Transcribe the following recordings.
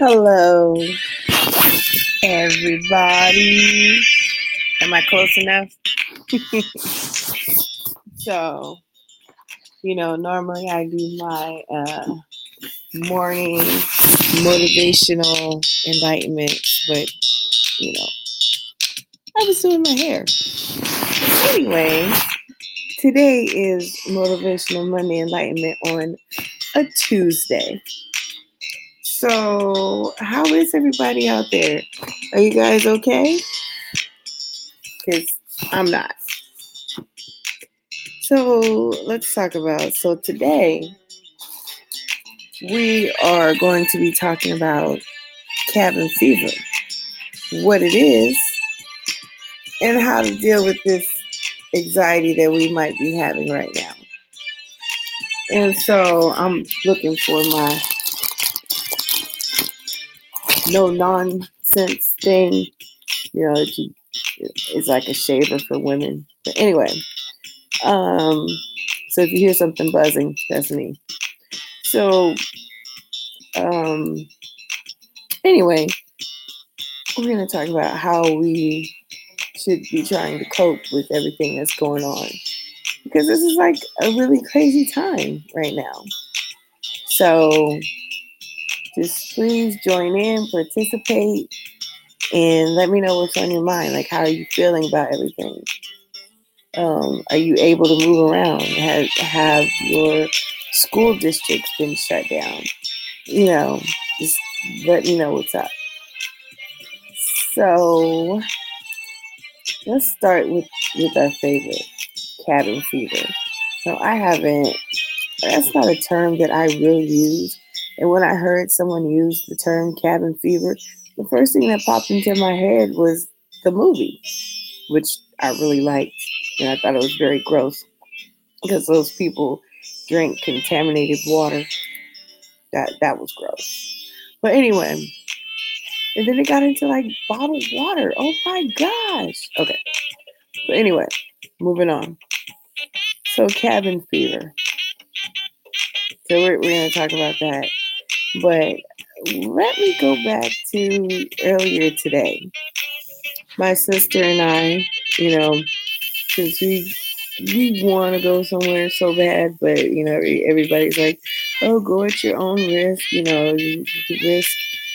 Hello, everybody. Am I close enough? So, normally I do my morning motivational enlightenment, but, I was doing my hair. Anyway, today is Motivational Monday Enlightenment on a Tuesday. So, how is everybody out there? Are you guys okay? Because I'm not. So let's talk about, today we are going to be talking about cabin fever, what it is, and how to deal with this anxiety that we might be having right now. And so I'm looking for my no nonsense thing, it's like a shaver for women. But anyway, so if you hear something buzzing, that's me. So, anyway, we're going to talk about how we should be trying to cope with everything that's going on. Because this is like a really crazy time right now. So just please join in, participate, and let me know what's on your mind. Like, how are you feeling about everything? Are you able to move around? Have your school districts been shut down? Just let me know what's up. So let's start with our favorite, cabin fever. So that's not a term that I really use. And when I heard someone use the term cabin fever, the first thing that popped into my head was the movie, which I really liked. And I thought it was very gross because those people drink contaminated water. That was gross. But anyway, and then it got into like bottled water. Oh my gosh. Okay. But anyway, moving on. So cabin fever. So we're going to talk about that. But let me go back to earlier today. My sister and I, since we want to go somewhere so bad, but, everybody's like, oh, go at your own risk. You risk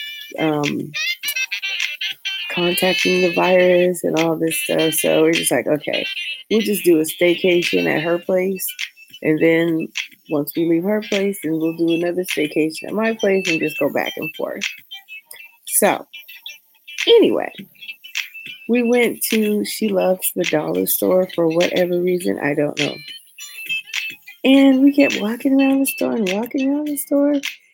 contacting the virus and all this stuff. So we're just like, okay, we'll just do a staycation at her place. And then once we leave her place, then we'll do another staycation at my place and just go back and forth. So anyway, we went to She Loves the Dollar Store for whatever reason. I don't know. And we kept walking around the store and walking around the store.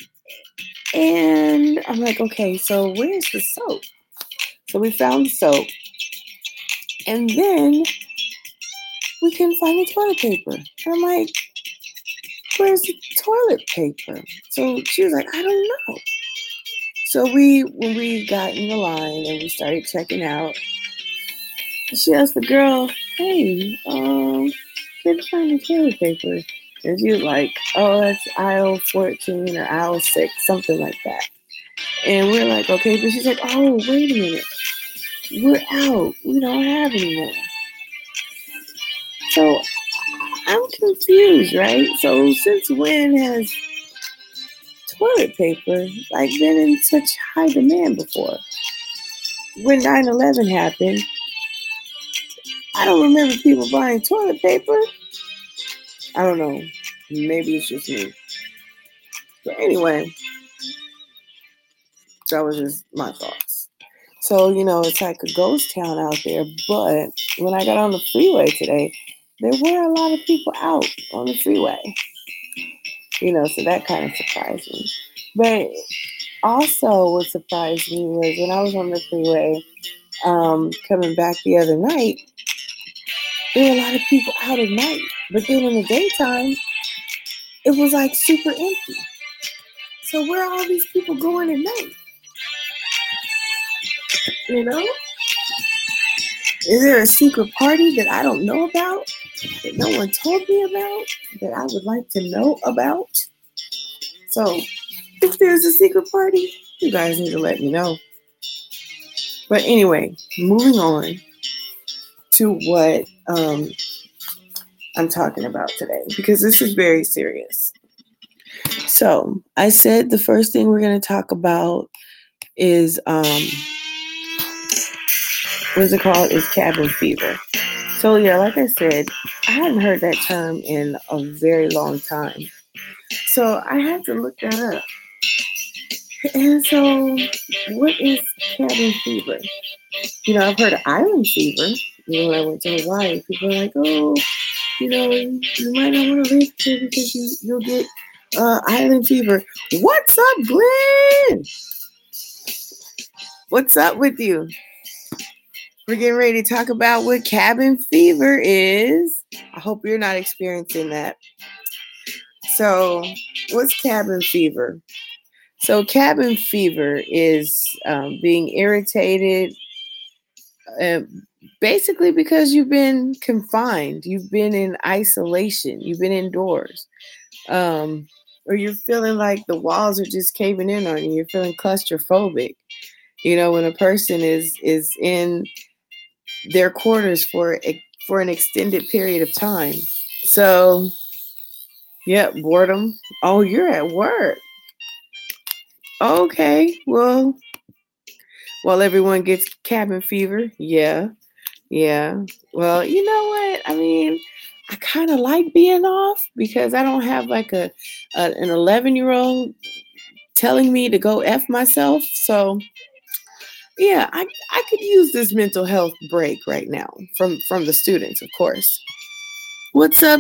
And I'm like, okay, so where's the soap? So we found the soap. And then we couldn't find the toilet paper. And I'm like, where's the toilet paper? So she was like, I don't know. So when we got in the line and we started checking out, she asked the girl, hey, couldn't find the toilet paper. And she was like, oh, that's aisle 14 or aisle 6, something like that. And we're like, okay, but she's like, oh, wait a minute. We're out. We don't have any more. So I'm confused, right? So since when has toilet paper been in such high demand before? When 9/11 happened, I don't remember people buying toilet paper. I don't know. Maybe it's just me. But anyway, that was just my thoughts. So, it's like a ghost town out there. But when I got on the freeway today, there were a lot of people out on the freeway. So that kind of surprised me. But also what surprised me was when I was on the freeway coming back the other night, there were a lot of people out at night. But then in the daytime, it was like super empty. So where are all these people going at night? Is there a secret party that I don't know about, that no one told me about, that I would like to know about? So if there's a secret party, you guys need to let me know. But anyway, moving on to what I'm talking about today, because this is very serious. So I said the first thing we're going to talk about is what's it called? Is cabin fever. So yeah, like I said, I hadn't heard that term in a very long time. So I had to look that up. And so, what is cabin fever? I've heard of island fever. When I went to Hawaii, people are like, "Oh, you might not want to live here because you'll get island fever." What's up, Glenn? What's up with you? We're getting ready to talk about what cabin fever is. I hope you're not experiencing that. So, what's cabin fever? So, cabin fever is being irritated, basically because you've been confined, you've been in isolation, you've been indoors, or you're feeling like the walls are just caving in on you. You're feeling claustrophobic. When a person is in their quarters for an extended period of time. So, yeah, boredom. Oh, you're at work. Okay, well, while everyone gets cabin fever, yeah. Well, you know what? I mean, I kind of like being off because I don't have like an 11-year-old telling me to go F myself. So, yeah, I could use this mental health break right now from the students, of course. What's up,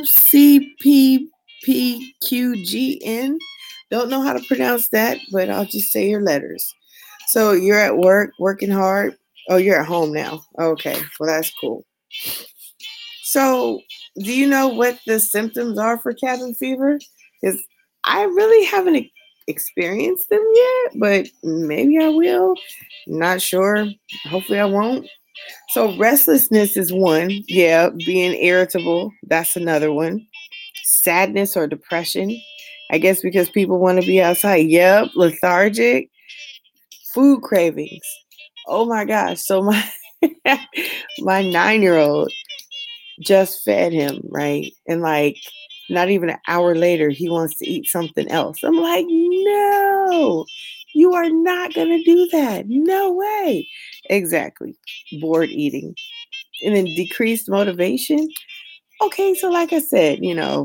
CPPQGN? Don't know how to pronounce that, but I'll just say your letters. So you're at work, working hard. Oh, you're at home now. Okay, well, that's cool. So, do you know what the symptoms are for cabin fever? Because I really haven't experienced them yet, but maybe I will. Not sure. Hopefully, I won't. So, restlessness is one. Yeah, being irritable. That's another one. Sadness or depression. I guess because people want to be outside. Yep, lethargic. Food cravings. Oh my gosh. So, my 9-year-old just fed him, right? And like not even an hour later, he wants to eat something else. I'm like, no, you are not going to do that. No way. Exactly. Bored eating. And then decreased motivation. Okay, so like I said,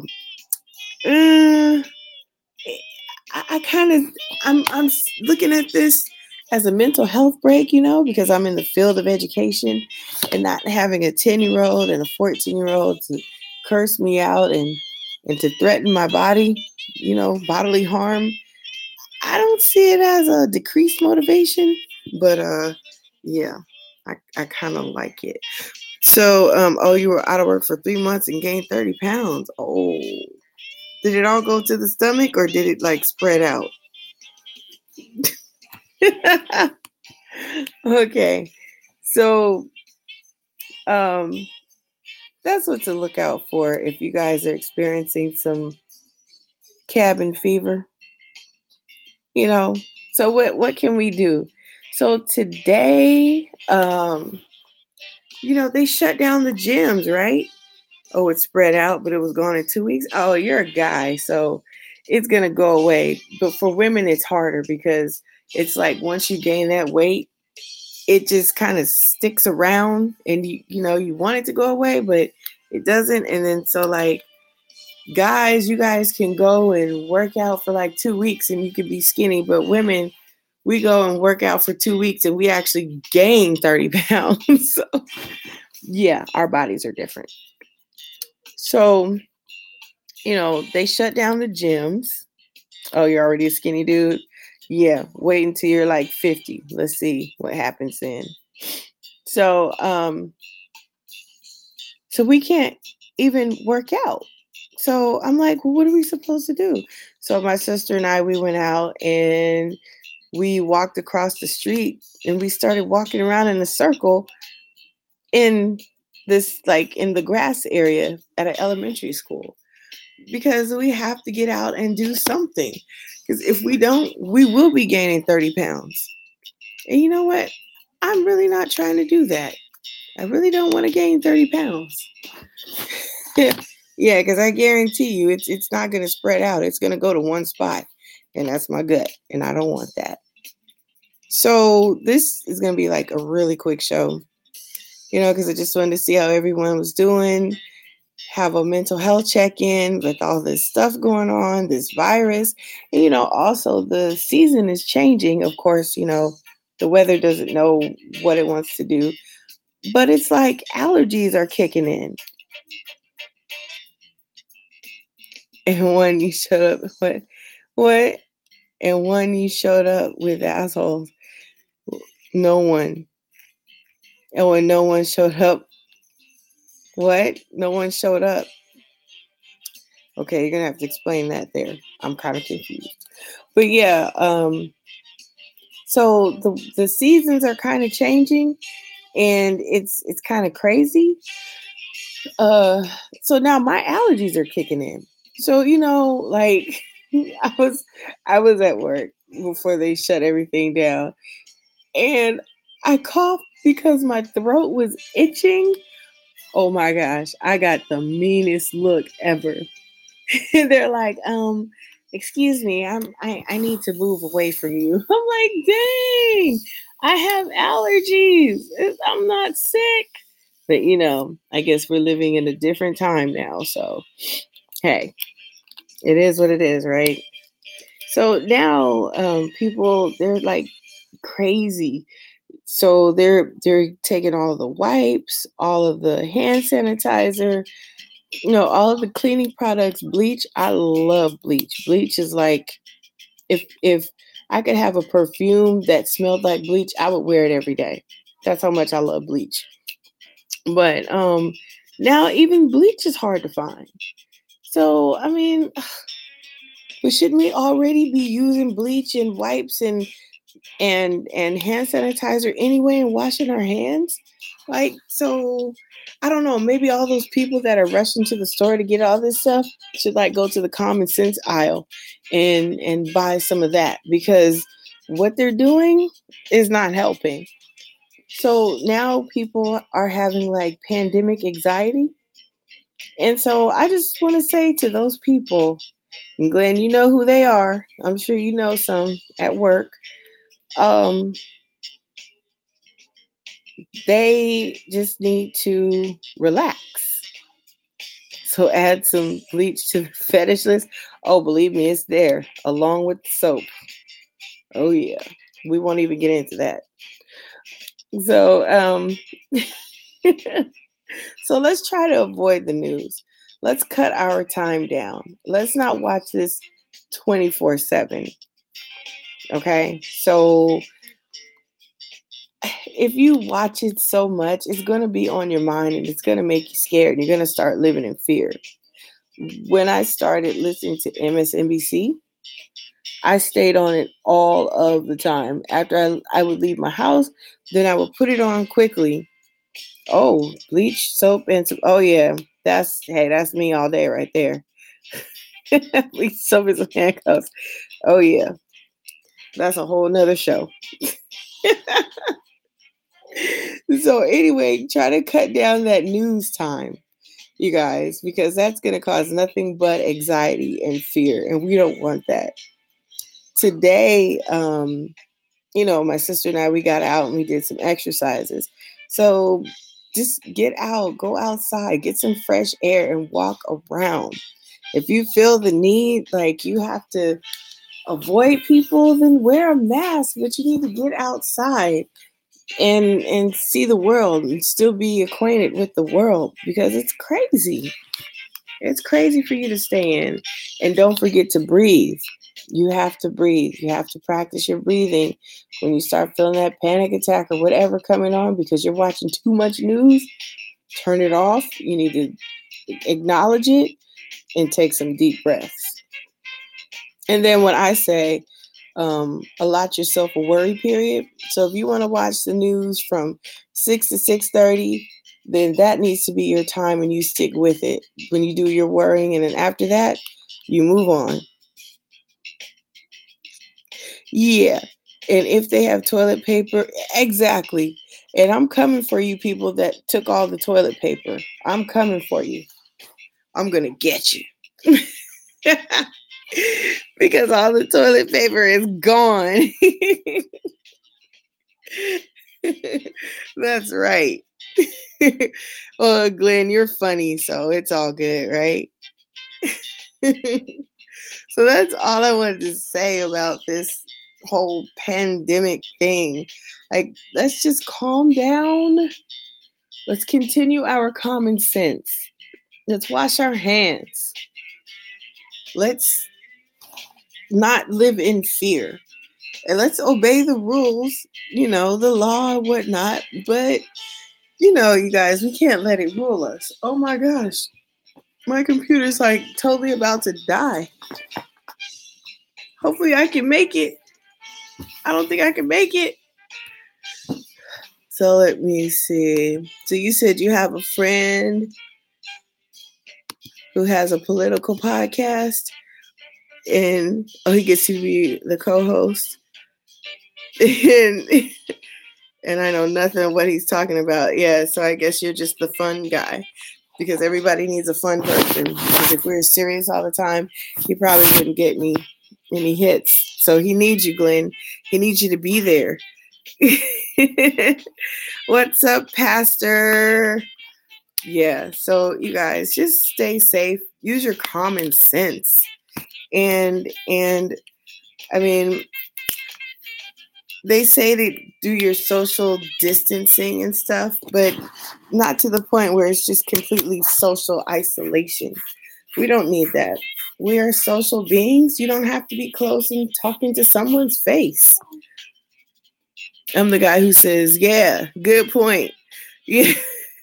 I kind of, I'm looking at this as a mental health break, because I'm in the field of education, and not having a 10-year-old and a 14-year-old to curse me out and to threaten my body, bodily harm. I don't see it as a decreased motivation, but yeah, I kind of like it. So, oh, you were out of work for 3 months and gained 30 pounds. Oh, did it all go to the stomach or did it like spread out? Okay. So, um, that's what to look out for if you guys are experiencing some cabin fever. So what can we do? So today, they shut down the gyms, right? Oh, it spread out, but it was gone in 2 weeks. Oh, you're a guy, so it's gonna go away. But for women, it's harder because it's like once you gain that weight, it just kind of sticks around, and you want it to go away, but it doesn't. And then so like guys, you guys can go and work out for like 2 weeks and you can be skinny, but women, we go and work out for 2 weeks and we actually gain 30 pounds. So yeah, our bodies are different. So, they shut down the gyms. Oh, you're already a skinny dude? Yeah, wait until you're like 50. Let's see what happens then. So, so we can't even work out. So I'm like, well, what are we supposed to do? So my sister and I, we went out and we walked across the street and we started walking around in a circle in this, like in the grass area at an elementary school, because we have to get out and do something. Because if we don't, we will be gaining 30 pounds. And you know what? I'm really not trying to do that. I really don't want to gain 30 pounds. Yeah, because I guarantee you it's not going to spread out. It's going to go to one spot. And that's my gut. And I don't want that. So this is going to be like a really quick show, because I just wanted to see how everyone was doing, have a mental health check-in with all this stuff going on, this virus. And, also the season is changing. Of course, the weather doesn't know what it wants to do, but it's like allergies are kicking in. And when you showed up, what? And when you showed up with assholes, no one. And when no one showed up, what? No one showed up. Okay, you're gonna have to explain that there. I'm kind of confused. But yeah, so the seasons are kind of changing, and it's kind of crazy. So now my allergies are kicking in. So like I was at work before they shut everything down, and I coughed because my throat was itching. Oh my gosh, I got the meanest look ever. They're like, excuse me, I need to move away from you. I'm like, dang, I have allergies. I'm not sick. But I guess we're living in a different time now. So hey, it is what it is, right? So now people, they're like crazy. So they're taking all of the wipes, all of the hand sanitizer, all of the cleaning products, bleach. I love bleach. Bleach is like, if I could have a perfume that smelled like bleach, I would wear it every day. That's how much I love bleach. But now even bleach is hard to find. So I mean, but shouldn't we already be using bleach and wipes and hand sanitizer anyway and washing our hands? Like, so I don't know, maybe all those people that are rushing to the store to get all this stuff should like go to the common sense aisle and buy some of that, because what they're doing is not helping. So now people are having like pandemic anxiety. And so I just want to say to those people, and Glenn, you know who they are. I'm sure you know some at work. Um, they just need to relax. So add some bleach to the fetish list. Oh, believe me, it's there along with the soap. Oh yeah, we won't even get into that. So so let's try to avoid the news. Let's cut our time down. Let's not watch this 24/7. Okay, so if you watch it so much, it's going to be on your mind and it's going to make you scared. You're going to start living in fear. When I started listening to MSNBC, I stayed on it all of the time. After I would leave my house, then I would put it on quickly. Oh, bleach, soap, and soap. Oh yeah, that's me all day right there. Bleach, soap, and some handcuffs. Oh yeah, that's a whole nother show. So anyway, try to cut down that news time, you guys, because that's going to cause nothing but anxiety and fear, and we don't want that. Today, my sister and I, we got out and we did some exercises. So just get out, go outside, get some fresh air and walk around. If you feel the need, like you have to avoid people, then wear a mask, but you need to get outside and see the world and still be acquainted with the world, because it's crazy. It's crazy for you to stay in. And don't forget to breathe. You have to breathe. You have to practice your breathing when you start feeling that panic attack or whatever coming on because you're watching too much news. Turn it off. You need to acknowledge it and take some deep breaths. And then when I say allot yourself a worry period. So if you want to watch the news from 6 to 6:30, then that needs to be your time and you stick with it when you do your worrying. And then after that, you move on. Yeah. And if they have toilet paper, exactly. And I'm coming for you people that took all the toilet paper. I'm coming for you. I'm going to get you. Because all the toilet paper is gone. That's right. Well, Glenn, you're funny, so it's all good, right? So that's all I wanted to say about this whole pandemic thing. Like, let's just calm down. Let's continue our common sense. Let's wash our hands. Let's not live in fear. And let's obey the rules, the law and whatnot. But, you guys, we can't let it rule us. Oh my gosh. My computer's like totally about to die. Hopefully I can make it. I don't think I can make it. So let me see. So you said you have a friend who has a political podcast, and he gets to be the co-host. And I know nothing of what he's talking about. Yeah, so I guess you're just the fun guy. Because everybody needs a fun person. Because if we were serious all the time, he probably wouldn't get me any hits. So he needs you, Glenn. He needs you to be there. What's up, Pastor? Yeah, so you guys just stay safe. Use your common sense. And I mean, they say to do your social distancing and stuff, but not to the point where it's just completely social isolation. We don't need that. We are social beings. You don't have to be close and talking to someone's face. I'm the guy who says, yeah, good point. Yeah.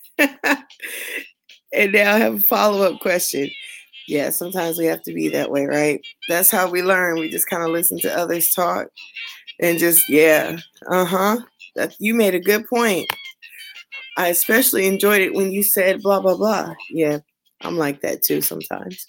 And now I have a follow-up question. Yeah, sometimes we have to be that way, right? That's how we learn. We just kind of listen to others talk and just, yeah, that you made a good point. I especially enjoyed it when you said blah, blah, blah. Yeah, I'm like that too sometimes.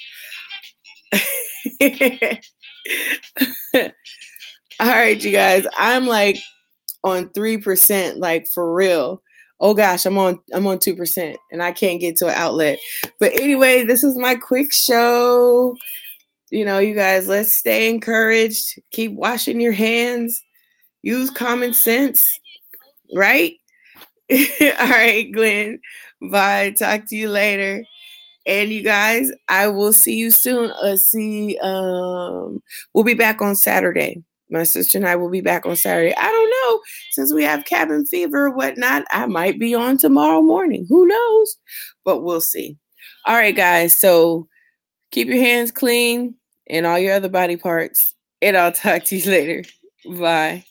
All right, you guys. I'm like on 3%, like for real. Oh gosh, I'm on 2% and I can't get to an outlet. But anyway, this is my quick show. You guys, let's stay encouraged. Keep washing your hands. Use common sense, right? All right, Glenn. Bye. Talk to you later. And you guys, I will see you soon. We'll be back on Saturday. My sister and I will be back on Saturday. I don't know. Since we have cabin fever or whatnot, I might be on tomorrow morning. Who knows? But we'll see. All right, guys. So keep your hands clean and all your other body parts. And I'll talk to you later. Bye.